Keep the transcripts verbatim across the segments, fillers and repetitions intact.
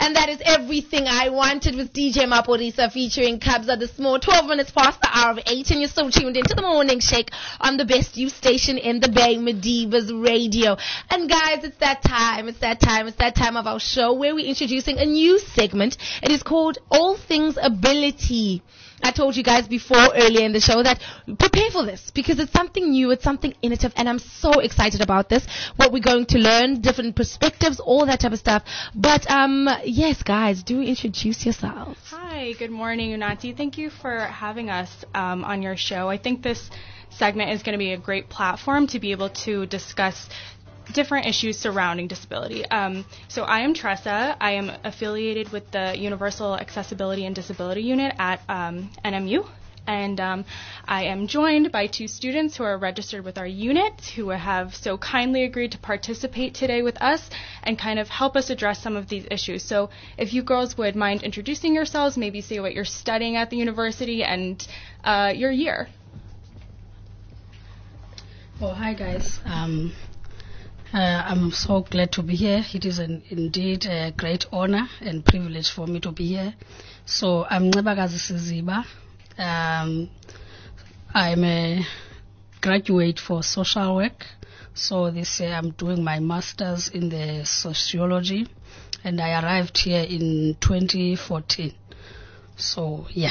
And that is Everything I Wanted with D J Maporisa featuring Kabza the Small. twelve minutes past the hour of eight, and you're still tuned into the Morning Shake on the best youth station in the Bay, Medivas Radio. And guys, it's that time, it's that time, it's that time of our show where we're introducing a new segment. It is called All Things Ability. I told you guys before earlier in the show that prepare for this because it's something new, it's something innovative, and I'm so excited about this. What we're going to learn, different perspectives, all that type of stuff. But um, yes, guys, do introduce yourselves. Hi, good morning, Unati. Thank you for having us um, on your show. I think this segment is going to be a great platform to be able to discuss different issues surrounding disability. Um, so I am Tressa. I am affiliated with the Universal Accessibility and Disability Unit at um, N M U. And um, I am joined by two students who are registered with our unit who have so kindly agreed to participate today with us and kind of help us address some of these issues. So if you girls would mind introducing yourselves, maybe say what you're studying at the university and uh, your year. Oh, hi guys. Um, Uh, I'm so glad to be here. It is an, indeed a great honor and privilege for me to be here. So I'm Nebagazi Siziba. Um, I'm a graduate for social work. So this year I'm doing my master's in the sociology, and I arrived here in twenty fourteen. So yeah.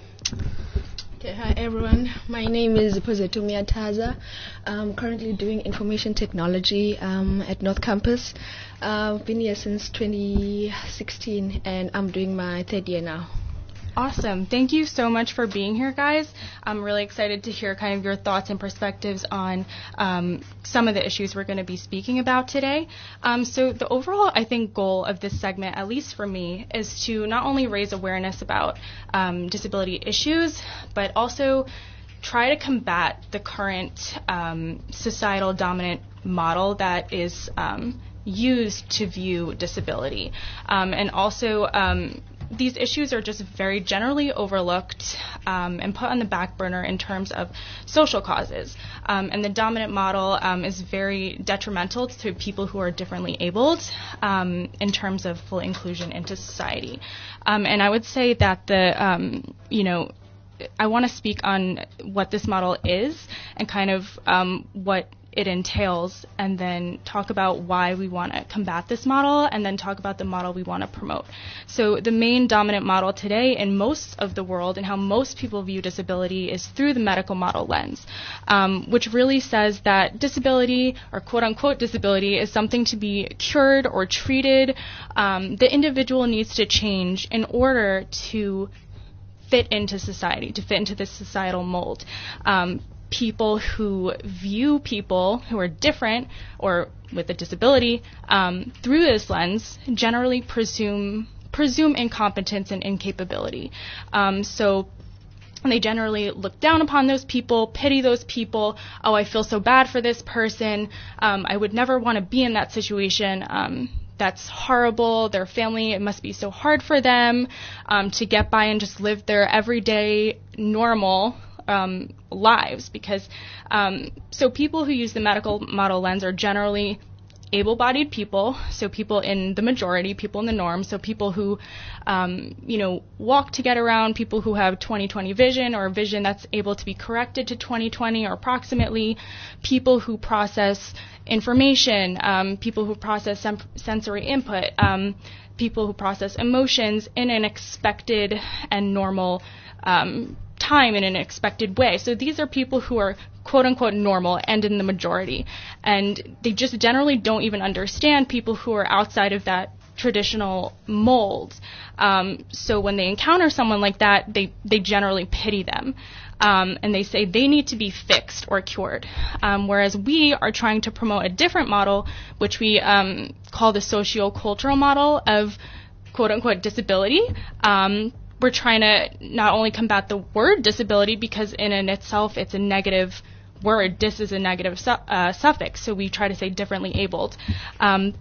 Okay, hi everyone. My name is Pozetumi Ataza. I'm currently doing information technology um, at North Campus. Uh, I've been here since twenty sixteen and I'm doing my third year now. Awesome. Thank you so much for being here, guys. I'm really excited to hear kind of your thoughts and perspectives on um, some of the issues we're going to be speaking about today. Um, so the overall, I think, goal of this segment, at least for me, is to not only raise awareness about um, disability issues, but also try to combat the current um, societal dominant model that is um, used to view disability. Um, and also, um, these issues are just very generally overlooked um, and put on the back burner in terms of social causes. Um, and the dominant model um, is very detrimental to people who are differently abled um, in terms of full inclusion into society. Um, and I would say that the, um, you know, I want to speak on what this model is and kind of um, what it entails, and then talk about why we want to combat this model, and then talk about the model we want to promote. So the main dominant model today in most of the world and how most people view disability is through the medical model lens, um, which really says that disability, or quote-unquote disability, is something to be cured or treated. Um, the individual needs to change in order to fit into society, to fit into this societal mold. Um, people who view people who are different or with a disability um, through this lens generally presume presume incompetence and incapability. Um, so they generally look down upon those people, pity those people. Oh, I feel so bad for this person. Um, I would never want to be in that situation. Um, That's horrible. Their family, it must be so hard for them um, to get by and just live their everyday normal um, lives. Because um, so people who use the medical model lens are generally able-bodied people, so people in the majority, people in the norm, so people who, um, you know, walk to get around, people who have twenty twenty vision or vision that's able to be corrected to twenty twenty or approximately, people who process information, um, people who process sem- sensory input, um, people who process emotions in an expected and normal um, time in an expected way. So these are people who are quote-unquote normal and in the majority. And they just generally don't even understand people who are outside of that traditional mold. Um, so when they encounter someone like that, they, they generally pity them. Um, and they say they need to be fixed or cured. Um, whereas we are trying to promote a different model, which we um, call the socio-cultural model of quote-unquote disability. Um, we're trying to not only combat the word disability, because in and itself it's a negative word. Dis is a negative su- uh, suffix, so we try to say differently abled. Um,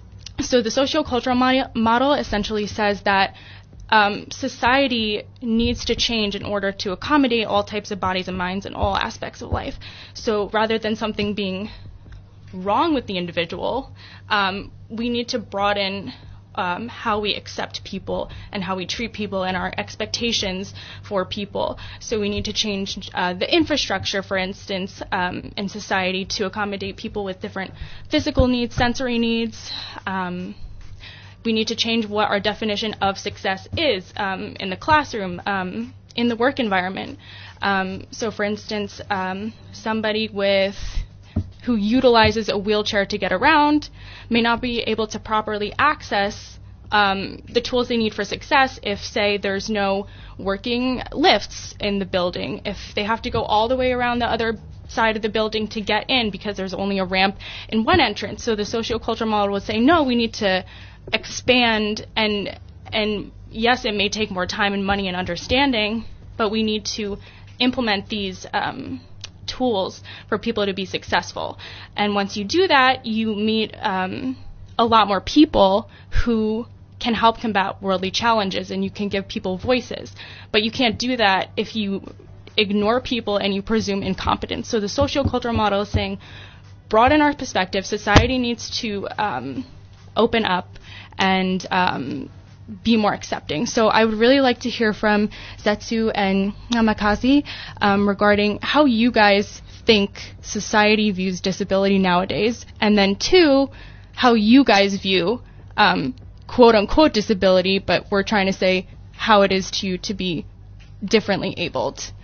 so the socio-cultural mo- model essentially says that um, society needs to change in order to accommodate all types of bodies and minds in all aspects of life. So rather than something being wrong with the individual, um, we need to broaden um, how we accept people and how we treat people and our expectations for people. So we need to change uh, the infrastructure, for instance, um, in society to accommodate people with different physical needs, sensory needs. Um, we need to change what our definition of success is um, in the classroom, um, in the work environment. Um, so, for instance, um, somebody with who utilizes a wheelchair to get around may not be able to properly access um, the tools they need for success if, say, there's no working lifts in the building, if they have to go all the way around the other side of the building to get in because there's only a ramp in one entrance. So the sociocultural model would say, no, we need to expand, and and yes, it may take more time and money and understanding, but we need to implement these um, tools for people to be successful. And once you do that, you meet um, a lot more people who can help combat worldly challenges, and you can give people voices. But you can't do that if you ignore people and you presume incompetence. So the sociocultural model is saying, broaden our perspective. Society needs to um, open up and um, be more accepting. So I would really like to hear from Zetsu and Namakaze um, regarding how you guys think society views disability nowadays, and then two, how you guys view um, quote-unquote disability, but we're trying to say how it is to you to be differently abled.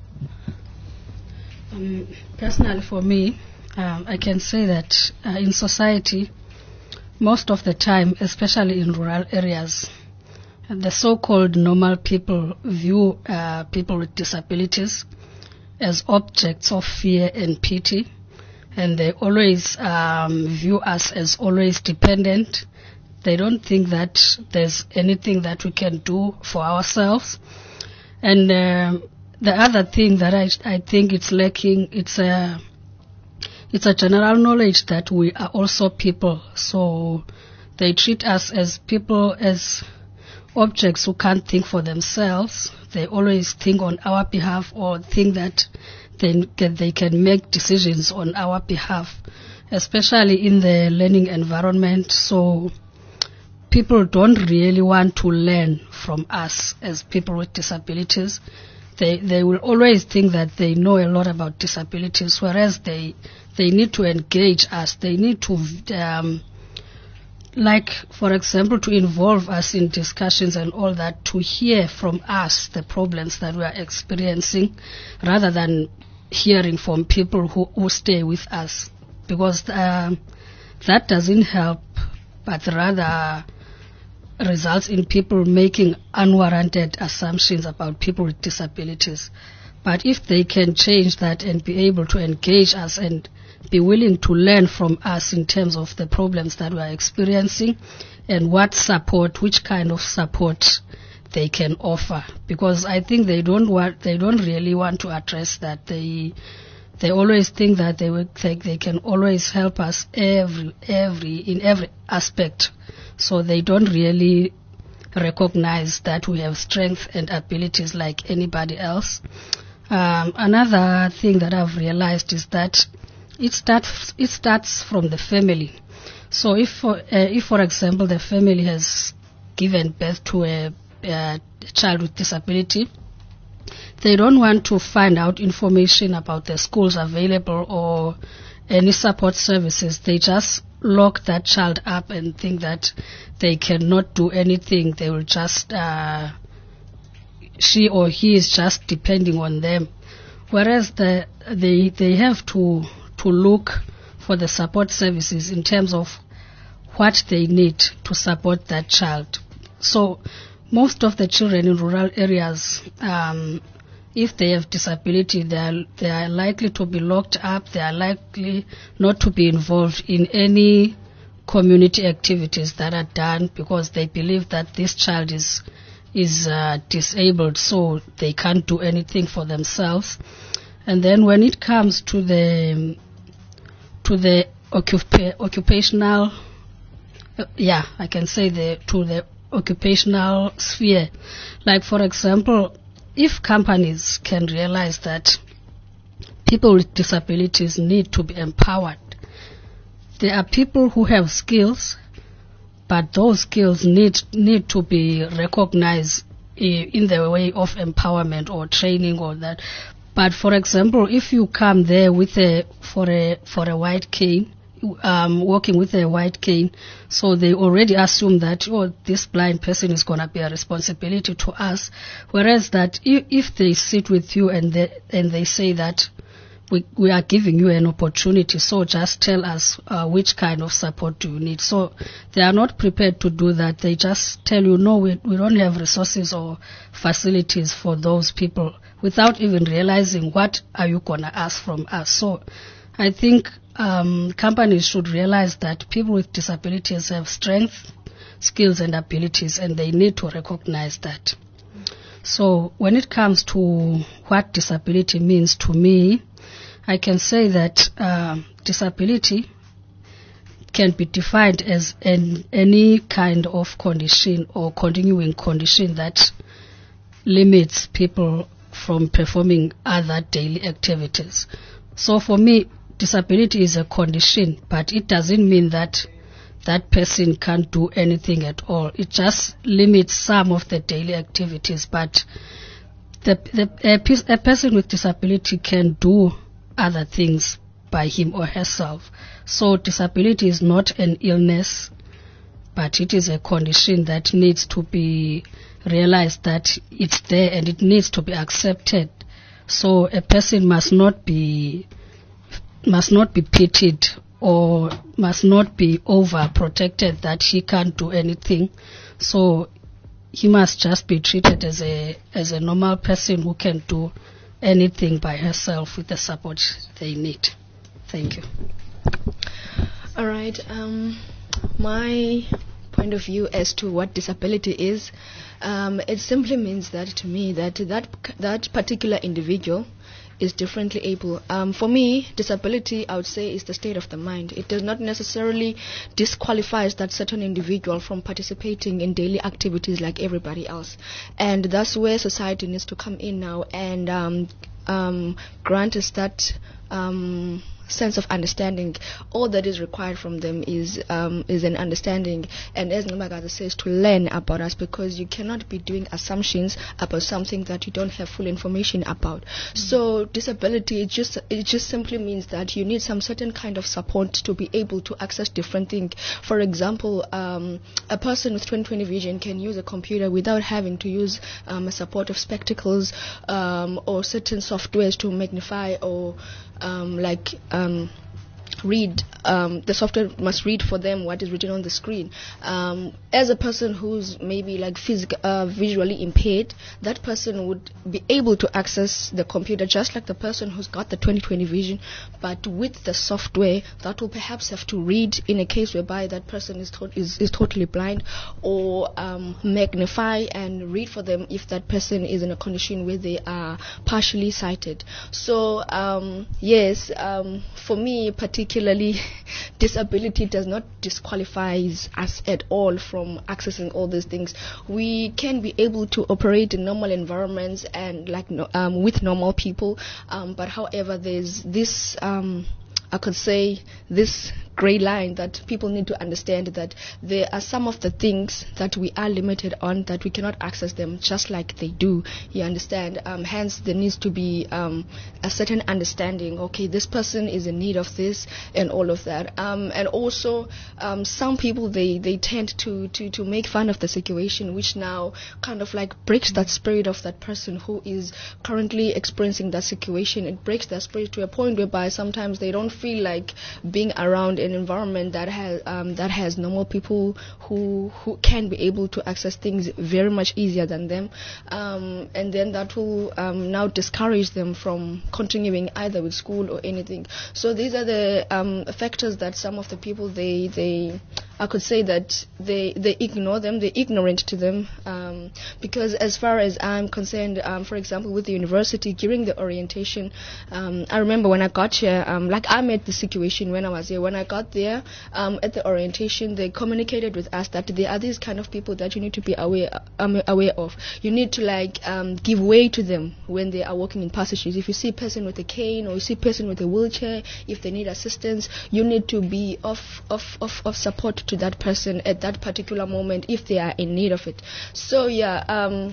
Um, personally, for me, um, I can say that uh, in society, most of the time, especially in rural areas, the so-called normal people view uh, people with disabilities as objects of fear and pity, and they always um, view us as always dependent. They don't think that there's anything that we can do for ourselves. And uh, the other thing that I, I think it's lacking, it's a It's a general knowledge that we are also people. So they treat us as people, as objects who can't think for themselves. They always think on our behalf, or think that they, that they can make decisions on our behalf, especially in the learning environment. So people don't really want to learn from us as people with disabilities. They they will always think that they know a lot about disabilities, whereas they they need to engage us. They need to, um, like, for example, to involve us in discussions and all that, to hear from us the problems that we are experiencing, rather than hearing from people who, who stay with us, because um, that doesn't help, but rather results in people making unwarranted assumptions about people with disabilities. But if they can change that and be able to engage us and be willing to learn from us in terms of the problems that we are experiencing and what support, which kind of support they can offer, because I think they don't want, they don't really want to address that. They they always think that they will, they, they can always help us every every in every aspect. So they don't really recognize that we have strength and abilities like anybody else. Um, another thing that I've realized is that it starts it starts from the family. So if, for, uh, if for example, the family has given birth to a, a child with disability, they don't want to find out information about the schools available or any support services. They just lock that child up and think that they cannot do anything. They will just, uh, she or he is just depending on them. Whereas the, they they have to to look for the support services in terms of what they need to support that child. So most of the children in rural areas, um, if they have disability, they are, they are likely to be locked up. They are likely not to be involved in any community activities that are done, because they believe that this child is is uh, disabled, so they can't do anything for themselves. And then when it comes to the to the occupa- occupational, uh, yeah, I can say the to the occupational sphere, like for example, if companies can realize that people with disabilities need to be empowered, there are people who have skills but those skills need need to be recognized in the way of empowerment or training or that. But for example, if you come there with a for a for a white cane, um, working with a white cane, so they already assume that, oh, this blind person is going to be a responsibility to us. Whereas that if, if they sit with you and they and they say that we we are giving you an opportunity, so just tell us uh, which kind of support do you need. So they are not prepared to do that. They just tell you, no, we we don't have resources or facilities for those people, without even realizing what are you going to ask from us. So I think um, companies should realize that people with disabilities have strengths, skills and abilities, and they need to recognize that. So when it comes to what disability means to me, I can say that uh, disability can be defined as an, any kind of condition or continuing condition that limits people from performing other daily activities. So for me, disability is a condition, but it doesn't mean that that person can't do anything at all. It just limits some of the daily activities, but the, the, a, a person with disability can do other things by him or herself. So disability is not an illness, but it is a condition that needs to be realized that it's there and it needs to be accepted. So a person must not be must not be pitied or must not be overprotected that he can't do anything. So he must just be treated as a as a normal person who can do anything by herself with the support they need. Thank you. All right. Um, my point of view as to what disability is, um, it simply means that to me that that that particular individual is differently able. Um, for me, disability, I would say, is the state of the mind. It does not necessarily disqualify that certain individual from participating in daily activities like everybody else. And that's where society needs to come in now and um, um, grant us that um, sense of understanding. All that is required from them is um, is an understanding, and as Ngamagaza says, to learn about us, because you cannot be doing assumptions about something that you don't have full information about. Mm-hmm. So disability, it just it just simply means that you need some certain kind of support to be able to access different things. For example, um, a person with twenty twenty vision can use a computer without having to use um, a support of spectacles um, or certain softwares to magnify or um, like um, read. Um, the software must read for them what is written on the screen. Um, as a person who's maybe like physic- uh, visually impaired, that person would be able to access the computer just like the person who's got the twenty twenty vision, but with the software that will perhaps have to read in a case whereby that person is, to- is, is totally blind, or um, magnify and read for them if that person is in a condition where they are partially sighted. So um, yes, um, for me particularly, disability does not disqualify us at all from accessing all these things. We can be able to operate in normal environments and like no, um, with normal people, um, but however, there's this um, I could say this gray line that people need to understand, that there are some of the things that we are limited on, that we cannot access them just like they do. You understand? Um, hence, there needs to be um, a certain understanding. Okay, this person is in need of this and all of that. Um, and also, um, some people they, they tend to, to, to make fun of the situation, which now kind of like breaks that spirit of that person who is currently experiencing that situation. It breaks their spirit to a point whereby sometimes they don't feel like being around an environment that has um, that has normal people who who can be able to access things very much easier than them, um, and then that will um, now discourage them from continuing either with school or anything. So these are the um, factors that some of the people they they I could say that they they ignore them, they're ignorant to them, um, because as far as I'm concerned, um, for example, with the university during the orientation, um, I remember when I got here, um, like I met the situation when I was here. When I got there, um, at the orientation, they communicated with us that there are these kind of people that you need to be aware um, aware of. You need to like um, give way to them when they are walking in passages. If you see a person with a cane or you see a person with a wheelchair, if they need assistance, you need to be of of, of, of support to that person at that particular moment if they are in need of it. So yeah, um,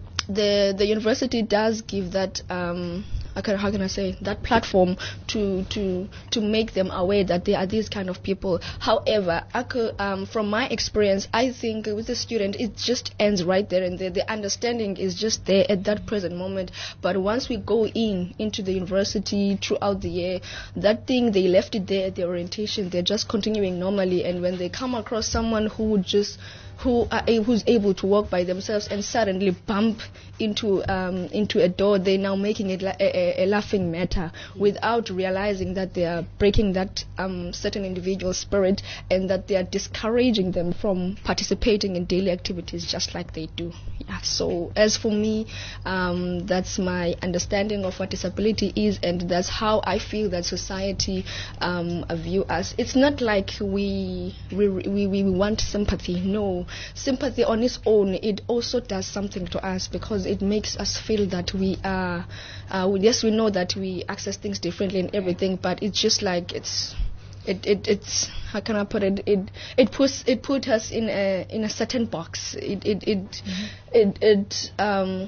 the the university does give that um, how can, how can I say that platform to to to make them aware that there are these kind of people. However, I could, um, from my experience, I think with the student it just ends right there and there. The understanding is just there at that present moment. But once we go in into the university throughout the year, that thing they left it there at the orientation. They're just continuing normally, and when they come across someone who would just who are a, who's able to walk by themselves and suddenly bump into um, into a door, they're now making it la- a, a, a laughing matter without realizing that they are breaking that um, certain individual spirit and that they are discouraging them from participating in daily activities just like they do. Yeah. So as for me, um, that's my understanding of what disability is, and that's how I feel that society um, view us. It's not like we we, we we want sympathy. No. Sympathy on its own, it also does something to us because it makes us feel that we are, uh, we, yes, we know that we access things differently and everything, but it's just like it's, it, it, it's, how can I put it? It, it puts, it put us in a, in a certain box. It, it, it, mm-hmm. it, it, um,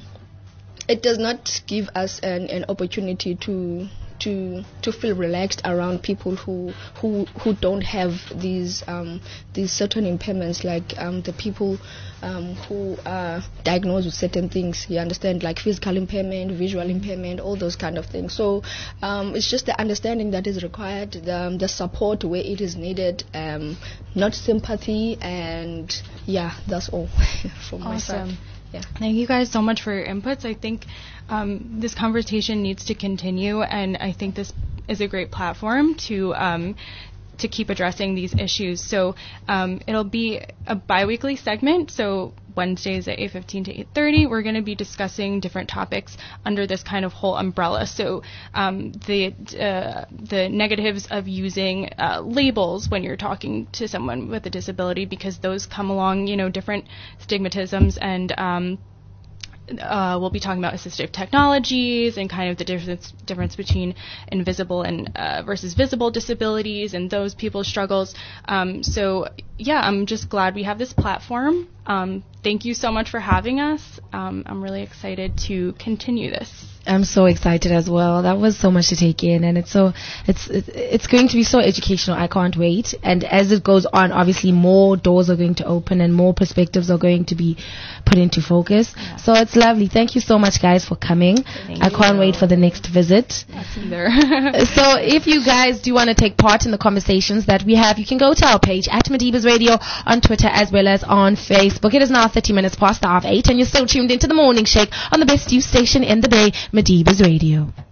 it does not give us an, an opportunity to. To, to feel relaxed around people who who who don't have these um, these certain impairments, like um, the people um, who are diagnosed with certain things. You understand, like physical impairment, visual impairment, all those kind of things. So um, it's just the understanding that is required, the, um, the support where it is needed, um, not sympathy, and yeah, that's all from my Awesome. side. Yeah. Thank you guys so much for your inputs. I think um, this conversation needs to continue, and I think this is a great platform to um, to keep addressing these issues. So um, it'll be a bi-weekly segment. So Wednesdays at eight fifteen to eight thirty, we're going to be discussing different topics under this kind of whole umbrella. So um, the uh, the negatives of using uh, labels when you're talking to someone with a disability, because those come along, you know, different stigmatisms, and um, Uh, we'll be talking about assistive technologies and kind of the difference difference between invisible and uh, versus visible disabilities and those people's struggles. Um, so yeah, I'm just glad we have this platform. Um, thank you so much for having us. Um, I'm really excited to continue this. I'm so excited as well. That was so much to take in, and it's so it's it's going to be so educational. I can't wait. And as it goes on, obviously more doors are going to open and more perspectives are going to be put into focus. Yeah. So it's lovely. Thank you so much, guys, for coming. Thank I can't you. wait for the next visit. Yes, either. So if you guys do want to take part in the conversations that we have, you can go to our page at Madibas Radio on Twitter as well as on Facebook. It is now thirty minutes past the hour of eight, and you're still tuned into the Morning Shake on the best news station in the Bay, Madibas Radio.